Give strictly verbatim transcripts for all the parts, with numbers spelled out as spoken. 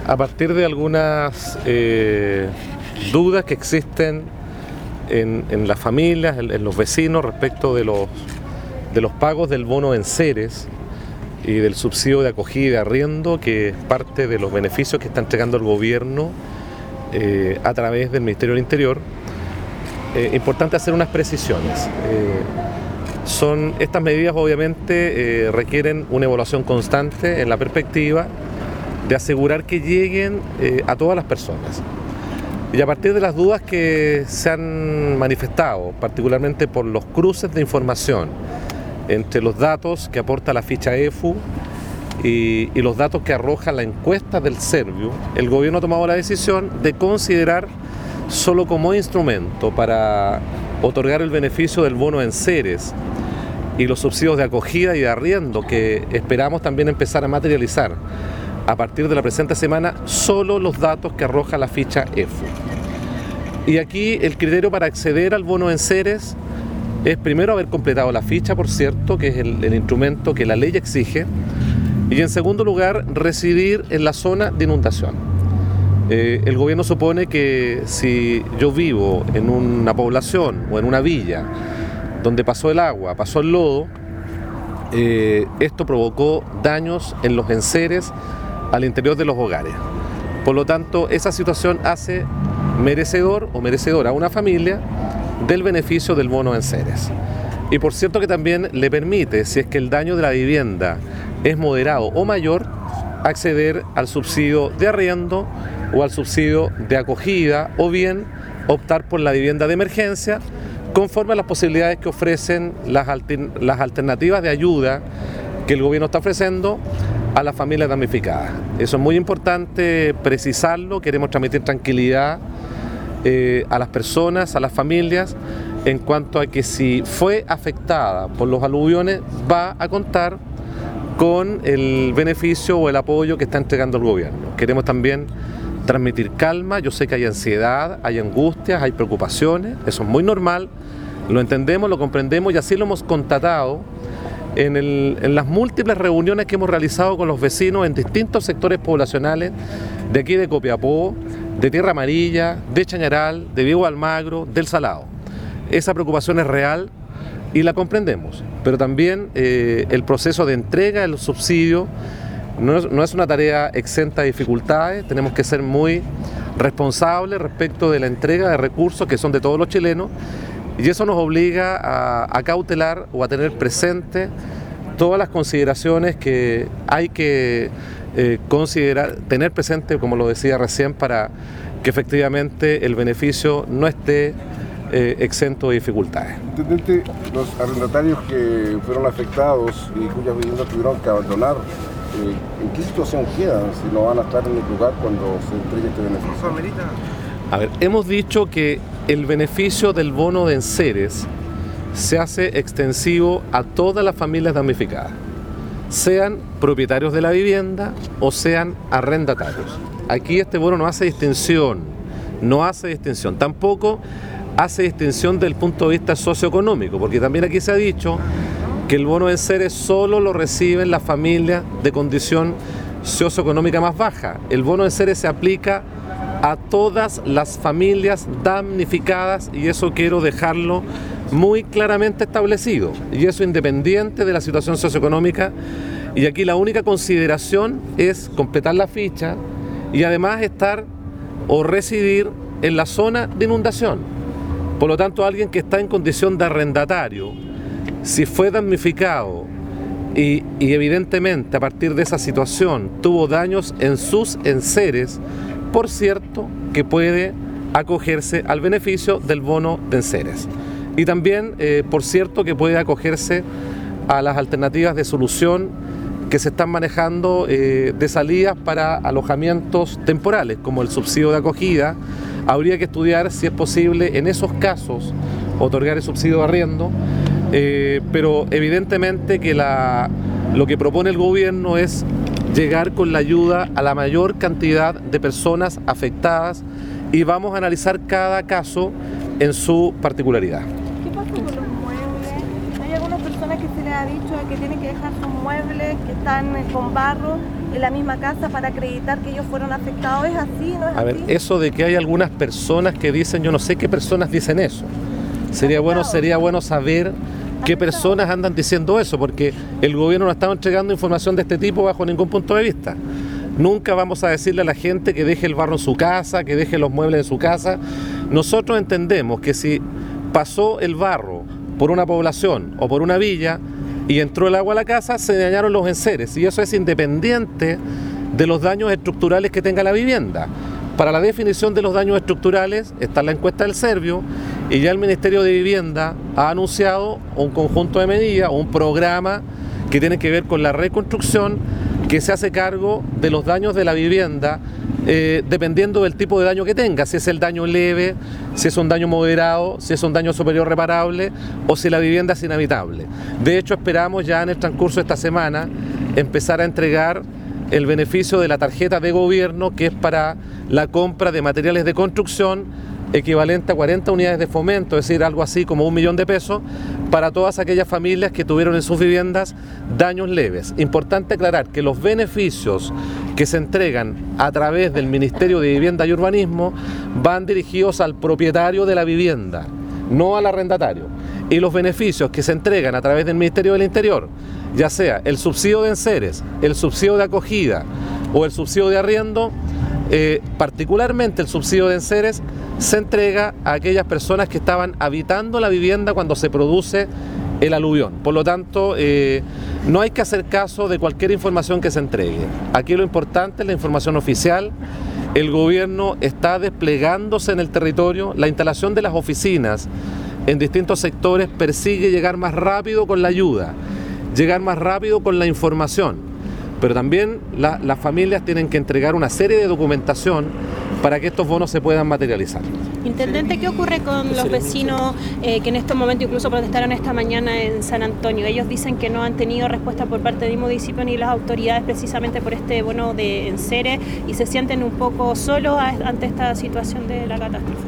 a partir de algunas eh, dudas que existen en, en las familias, en, en los vecinos respecto de los, de los pagos del bono enseres y del subsidio de acogida y de arriendo, que es parte de los beneficios que está entregando el gobierno eh, a través del Ministerio del Interior. Eh, importante hacer unas precisiones. Eh, son, estas medidas obviamente eh, requieren una evaluación constante en la perspectiva de asegurar que lleguen eh, a todas las personas. Y a partir de las dudas que se han manifestado, particularmente por los cruces de información entre los datos que aporta la ficha E F U y, y los datos que arroja la encuesta del Servio, el gobierno ha tomado la decisión de considerar solo como instrumento para otorgar el beneficio del bono enseres y los subsidios de acogida y de arriendo que esperamos también empezar a materializar a partir de la presente semana, solo los datos que arroja la ficha E F U. Y aquí el criterio para acceder al bono enseres es primero haber completado la ficha, por cierto, que es el, el instrumento que la ley exige, y en segundo lugar residir en la zona de inundación. Eh, el gobierno supone que si yo vivo en una población o en una villa donde pasó el agua, pasó el lodo, eh, esto provocó daños en los enseres al interior de los hogares. Por lo tanto, esa situación hace merecedor o merecedora a una familia del beneficio del bono enseres. Y por cierto que también le permite, si es que el daño de la vivienda es moderado o mayor, acceder al subsidio de arriendo o al subsidio de acogida, o bien optar por la vivienda de emergencia conforme a las posibilidades que ofrecen las, alter, las alternativas de ayuda que el gobierno está ofreciendo a las familias damnificadas. Eso es muy importante precisarlo, queremos transmitir tranquilidad eh, a las personas, a las familias, en cuanto a que si fue afectada por los aluviones va a contar con el beneficio o el apoyo que está entregando el gobierno. Queremos también transmitir calma. Yo sé que hay ansiedad, hay angustias, hay preocupaciones, eso es muy normal, lo entendemos, lo comprendemos y así lo hemos constatado en, el, en las múltiples reuniones que hemos realizado con los vecinos en distintos sectores poblacionales de aquí de Copiapó, de Tierra Amarilla, de Chañaral, de Diego Almagro, del Salado. Esa preocupación es real y la comprendemos, pero también eh, el proceso de entrega del subsidio no es, no es una tarea exenta de dificultades. Tenemos que ser muy responsables respecto de la entrega de recursos que son de todos los chilenos, y eso nos obliga a, a cautelar o a tener presente todas las consideraciones que hay que eh, considerar, tener presente, como lo decía recién, para que efectivamente el beneficio no esté eh, exento de dificultades. Intendente, los arrendatarios que fueron afectados y cuyas viviendas tuvieron que abandonar, eh, ¿en qué situación quedan si no van a estar en el lugar cuando se entregue este beneficio? A ver, hemos dicho que el beneficio del bono de enseres se hace extensivo a todas las familias damnificadas, sean propietarios de la vivienda o sean arrendatarios. Aquí este bono no hace distinción, no hace distinción, tampoco hace distinción desde el punto de vista socioeconómico, porque también aquí se ha dicho que el bono de enseres solo lo reciben las familias de condición socioeconómica más baja. El bono de enseres se aplica a todas las familias damnificadas y eso quiero dejarlo muy claramente establecido, y eso independiente de la situación socioeconómica. Y aquí la única consideración es completar la ficha y además estar o residir en la zona de inundación. Por lo tanto, alguien que está en condición de arrendatario, si fue damnificado y, y evidentemente a partir de esa situación tuvo daños en sus enseres, por cierto que puede acogerse al beneficio del bono de enseres. Y también, eh, por cierto, que puede acogerse a las alternativas de solución que se están manejando eh, de salidas para alojamientos temporales, como el subsidio de acogida. Habría que estudiar si es posible en esos casos otorgar el subsidio de arriendo, eh, pero evidentemente que la, lo que propone el gobierno es llegar con la ayuda a la mayor cantidad de personas afectadas y vamos a analizar cada caso en su particularidad. ¿Qué pasa con los muebles? ¿Hay algunas personas que se les ha dicho que tienen que dejar sus muebles que están con barro en la misma casa para acreditar que ellos fueron afectados. ¿Es así? ¿No es A ver, así? eso de que hay algunas personas que dicen, yo no sé qué personas dicen eso. Sería bueno, sería bueno saber qué personas andan diciendo eso, porque el gobierno no está entregando información de este tipo bajo ningún punto de vista. Nunca vamos a decirle a la gente que deje el barro en su casa, que deje los muebles en su casa. Nosotros entendemos que si pasó el barro por una población o por una villa y entró el agua a la casa, se dañaron los enseres, y eso es independiente de los daños estructurales que tenga la vivienda. Para la definición de los daños estructurales está la encuesta del Servio, y ya el Ministerio de Vivienda ha anunciado un conjunto de medidas, un programa que tiene que ver con la reconstrucción, que se hace cargo de los daños de la vivienda eh, dependiendo del tipo de daño que tenga, si es el daño leve, si es un daño moderado, si es un daño superior reparable o si la vivienda es inhabitable. De hecho, esperamos ya en el transcurso de esta semana empezar a entregar el beneficio de la tarjeta de gobierno, que es para la compra de materiales de construcción equivalente a cuarenta unidades de fomento, es decir, algo así como un millón de pesos, para todas aquellas familias que tuvieron en sus viviendas daños leves. Importante aclarar que los beneficios que se entregan a través del Ministerio de Vivienda y Urbanismo van dirigidos al propietario de la vivienda, no al arrendatario. Y los beneficios que se entregan a través del Ministerio del Interior, ya sea el subsidio de enseres, el subsidio de acogida o el subsidio de arriendo, eh, particularmente el subsidio de enseres, se entrega a aquellas personas que estaban habitando la vivienda cuando se produce el aluvión. Por lo tanto, eh, no hay que hacer caso de cualquier información que se entregue. Aquí lo importante es la información oficial. El gobierno está desplegándose en el territorio. La instalación de las oficinas en distintos sectores persigue llegar más rápido con la ayuda, llegar más rápido con la información. Pero también la, las familias tienen que entregar una serie de documentación para que estos bonos se puedan materializar. Intendente, ¿qué ocurre con los vecinos eh, que en estos momentos incluso protestaron esta mañana en San Antonio? Ellos dicen que no han tenido respuesta por parte del municipio ni las autoridades precisamente por este bono de enseres y se sienten un poco solos ante esta situación de la catástrofe.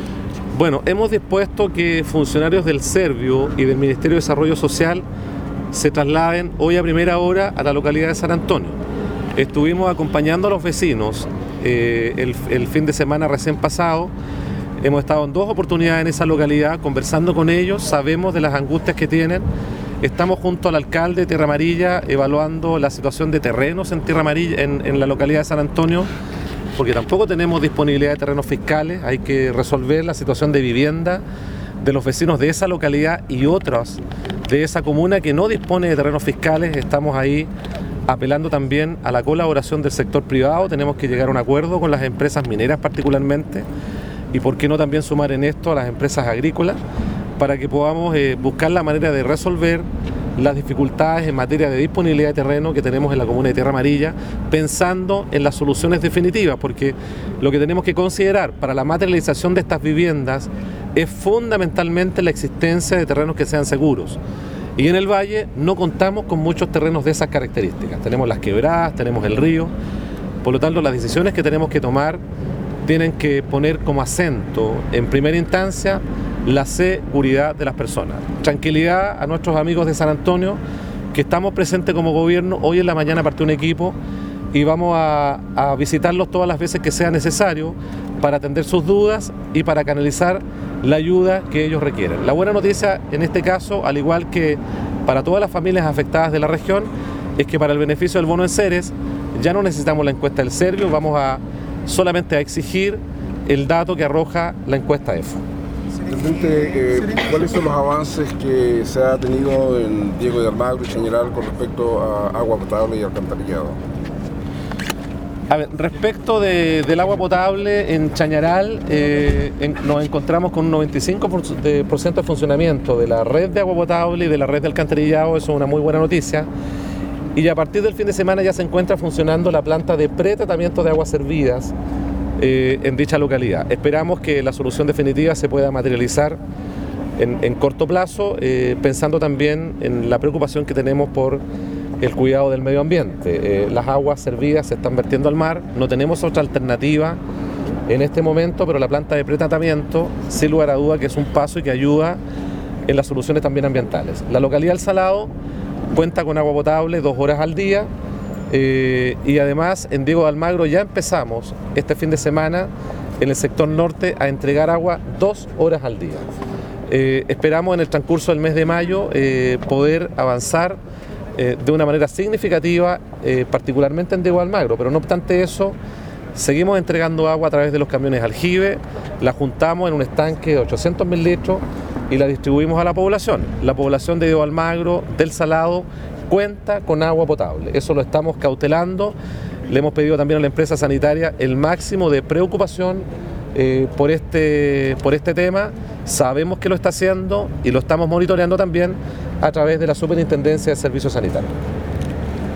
Bueno, hemos dispuesto que funcionarios del Servio y del Ministerio de Desarrollo Social se trasladen hoy a primera hora a la localidad de San Antonio. Estuvimos acompañando a los vecinos eh, el, el fin de semana recién pasado. Hemos estado en dos oportunidades en esa localidad conversando con ellos, sabemos de las angustias que tienen. Estamos junto al alcalde de Tierra Amarilla evaluando la situación de terrenos en Tierra Amarilla, en, en la localidad de San Antonio, porque tampoco tenemos disponibilidad de terrenos fiscales. Hay que resolver la situación de vivienda de los vecinos de esa localidad y otras de esa comuna que no dispone de terrenos fiscales. Estamos ahí apelando también a la colaboración del sector privado. Tenemos que llegar a un acuerdo con las empresas mineras particularmente, y por qué no también sumar en esto a las empresas agrícolas para que podamos eh, buscar la manera de resolver las dificultades en materia de disponibilidad de terreno que tenemos en la comuna de Tierra Amarilla, pensando en las soluciones definitivas, porque lo que tenemos que considerar para la materialización de estas viviendas es fundamentalmente la existencia de terrenos que sean seguros. Y en el valle no contamos con muchos terrenos de esas características. Tenemos las quebradas, tenemos el río, por lo tanto las decisiones que tenemos que tomar tienen que poner como acento en primera instancia la seguridad de las personas. Tranquilidad a nuestros amigos de San Antonio, que estamos presentes como gobierno. Hoy en la mañana partió un equipo y vamos a, a visitarlos todas las veces que sea necesario para atender sus dudas y para canalizar la ayuda que ellos requieren. La buena noticia en este caso, al igual que para todas las familias afectadas de la región, es que para el beneficio del bono enseres ya no necesitamos la encuesta del Servio, vamos a solamente a exigir el dato que arroja la encuesta E F O. Intendente, eh, ¿cuáles son los avances que se ha tenido en Diego de Almagro y Chañaral con respecto a agua potable y alcantarillado? A ver, respecto de, del agua potable en Chañaral, eh, en, nos encontramos con un noventa y cinco por ciento de funcionamiento de la red de agua potable y de la red de alcantarillado. Eso es una muy buena noticia. Y a partir del fin de semana ya se encuentra funcionando la planta de pretratamiento de aguas servidas eh, en dicha localidad. Esperamos que la solución definitiva se pueda materializar en, en corto plazo, eh, pensando también en la preocupación que tenemos por el cuidado del medio ambiente. Eh, las aguas servidas se están vertiendo al mar, no tenemos otra alternativa en este momento, pero la planta de pretratamiento, sin lugar a duda, que es un paso y que ayuda en las soluciones también ambientales. La localidad del Salado cuenta con agua potable dos horas al día. Eh, y además en Diego de Almagro ya empezamos este fin de semana en el sector norte a entregar agua dos horas al día. Eh, esperamos en el transcurso del mes de mayo eh, poder avanzar eh, de una manera significativa, eh, particularmente en Diego de Almagro, pero no obstante eso, seguimos entregando agua a través de los camiones aljibe, la juntamos en un estanque de ochocientos mil litros y la distribuimos a la población. La población de Diego de Almagro, del Salado, cuenta con agua potable. Eso lo estamos cautelando. Le hemos pedido también a la empresa sanitaria el máximo de preocupación eh, por, este, por este tema. Sabemos que lo está haciendo y lo estamos monitoreando también a través de la Superintendencia de Servicios Sanitarios.